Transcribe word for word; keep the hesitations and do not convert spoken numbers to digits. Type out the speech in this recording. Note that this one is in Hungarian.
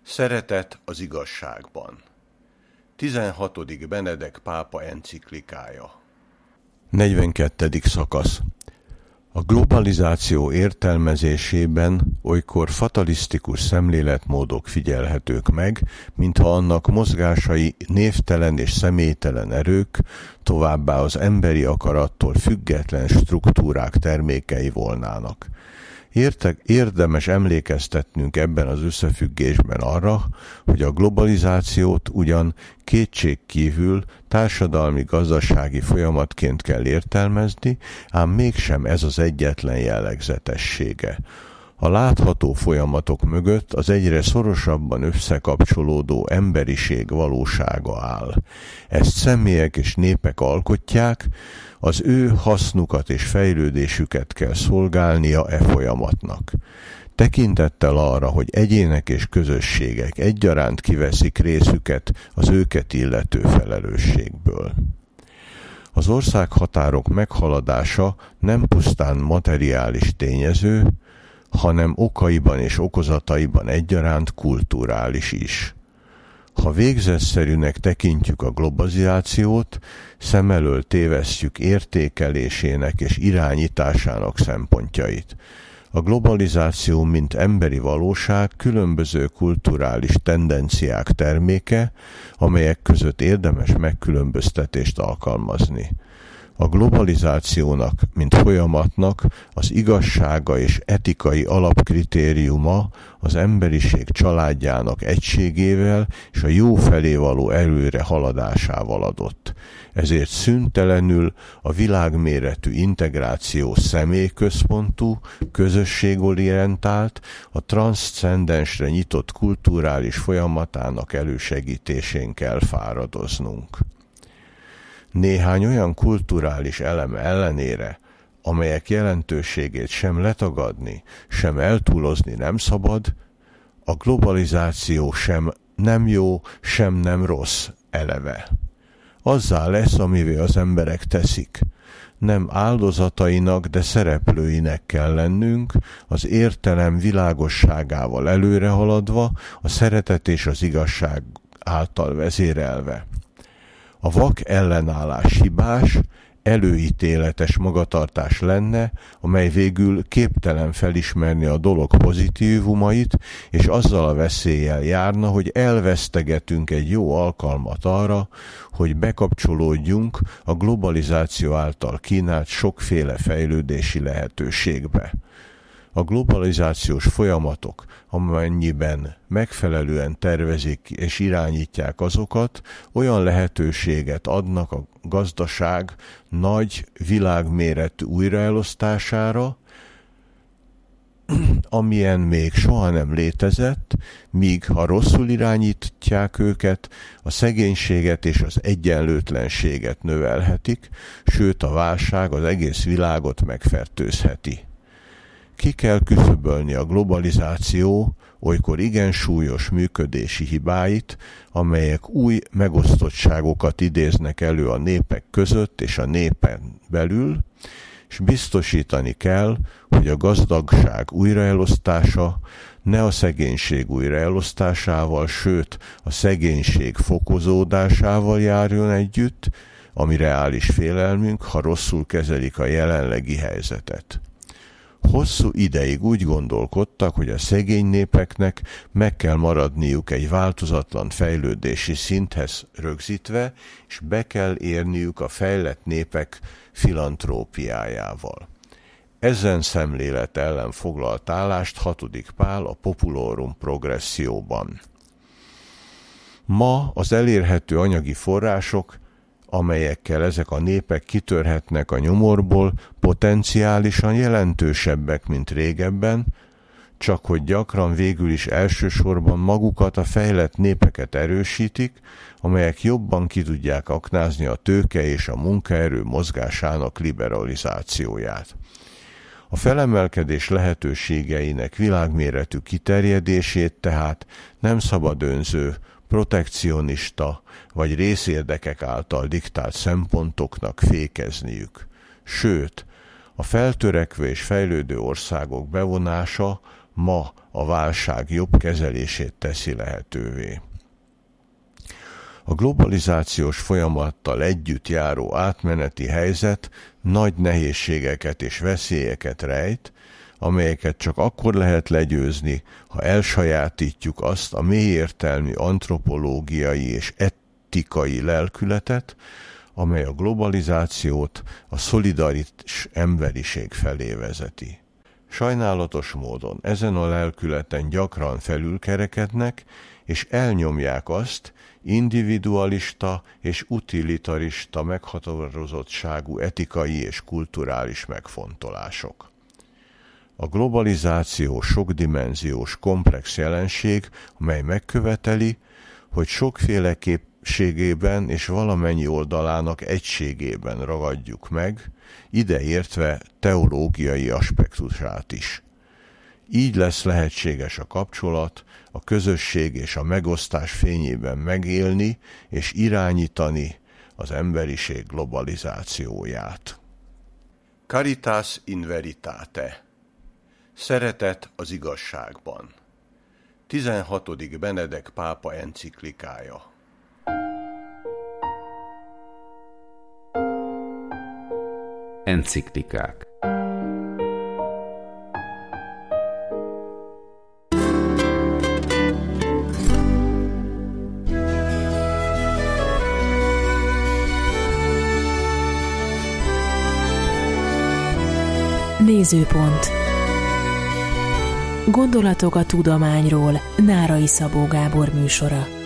Szeretet az igazságban. tizenhatodik Benedek pápa enciklikája. negyvenkettedik szakasz. A globalizáció értelmezésében olykor fatalisztikus szemléletmódok figyelhetők meg, mintha annak mozgásai névtelen és személytelen erők, továbbá az emberi akarattól független struktúrák termékei volnának. Értek, érdemes emlékeztetnünk ebben az összefüggésben arra, hogy a globalizációt ugyan kétségkívül társadalmi-gazdasági folyamatként kell értelmezni, ám mégsem ez az egyetlen jellegzetessége. A látható folyamatok mögött az egyre szorosabban összekapcsolódó emberiség valósága áll. Ezt személyek és népek alkotják, az ő hasznukat és fejlődésüket kell szolgálnia e folyamatnak. Tekintettel arra, hogy egyének és közösségek egyaránt kiveszik részüket az őket illető felelősségből. Az országhatárok meghaladása nem pusztán materiális tényező, hanem okaiban és okozataiban egyaránt kulturális is. Ha végzetszerűnek tekintjük a globalizációt, szem elől tévesszük értékelésének és irányításának szempontjait. A globalizáció, mint emberi valóság, különböző kulturális tendenciák terméke, amelyek között érdemes megkülönböztetést alkalmazni. A globalizációnak, mint folyamatnak az igazsága és etikai alapkritériuma az emberiség családjának egységével és a jó felé való előre haladásával adott. Ezért szüntelenül a világméretű integráció személyközpontú, közösségorientált, a transzcendensre nyitott kulturális folyamatának elősegítésén kell fáradoznunk. Néhány olyan kulturális eleme ellenére, amelyek jelentőségét sem letagadni, sem eltúlozni nem szabad, a globalizáció sem nem jó, sem nem rossz eleve. Azzá lesz, amivé az emberek teszik. Nem áldozatainak, de szereplőinek kell lennünk, az értelem világosságával előre haladva, a szeretet és az igazság által vezérelve. A vak ellenállás hibás, előítéletes magatartás lenne, amely végül képtelen felismerni a dolog pozitívumait, és azzal a veszéllyel járna, hogy elvesztegetünk egy jó alkalmat arra, hogy bekapcsolódjunk a globalizáció által kínált sokféle fejlődési lehetőségbe. A globalizációs folyamatok, amennyiben megfelelően tervezik és irányítják azokat, olyan lehetőséget adnak a gazdaság nagy világméretű újraelosztására, amilyen még soha nem létezett, míg ha rosszul irányítják őket, a szegénységet és az egyenlőtlenséget növelhetik, sőt a válság az egész világot megfertőzheti. Ki kell küszöbölni a globalizáció olykor igen súlyos működési hibáit, amelyek új megosztottságokat idéznek elő a népek között és a népen belül, és biztosítani kell, hogy a gazdagság újraelosztása ne a szegénység újraelosztásával, sőt a szegénység fokozódásával járjon együtt, ami reális félelmünk, ha rosszul kezelik a jelenlegi helyzetet. Hosszú ideig úgy gondolkodtak, hogy a szegény népeknek meg kell maradniuk egy változatlan fejlődési szinthez rögzítve, és be kell érniük a fejlett népek filantrópiájával. Ezen szemlélet ellen foglalt állást hatodik Pál a Populorum Progressio-ban. Ma az elérhető anyagi források, amelyekkel ezek a népek kitörhetnek a nyomorból, potenciálisan jelentősebbek, mint régebben, csak hogy gyakran végül is elsősorban magukat a fejlett népeket erősítik, amelyek jobban ki tudják aknázni a tőke és a munkaerő mozgásának liberalizációját. A felemelkedés lehetőségeinek világméretű kiterjedését tehát nem szabad önző, protekcionista vagy részérdekek által diktált szempontoknak fékezniük. Sőt, a feltörekvő és fejlődő országok bevonása ma a válság jobb kezelését teszi lehetővé. A globalizációs folyamattal együtt járó átmeneti helyzet nagy nehézségeket és veszélyeket rejt, amelyeket csak akkor lehet legyőzni, ha elsajátítjuk azt a mélyértelmű antropológiai és etikai lelkületet, amely a globalizációt a szolidaris emberiség felé vezeti. Sajnálatos módon ezen a lelkületen gyakran felülkerekednek, és elnyomják azt individualista és utilitarista meghatározottságú etikai és kulturális megfontolások. A globalizáció sokdimenziós komplex jelenség, amely megköveteli, hogy sokféleképpségében és valamennyi oldalának egységében ragadjuk meg, ideértve teológiai aspektusát is. Így lesz lehetséges a kapcsolat, a közösség és a megosztás fényében megélni és irányítani az emberiség globalizációját. Caritas in veritate. Szeretet az igazságban. tizenhatodik Benedek pápa enciklikája. Enciklikák. Nézőpont. Gondolatok a tudományról. Nárai Szabó Gábor műsora.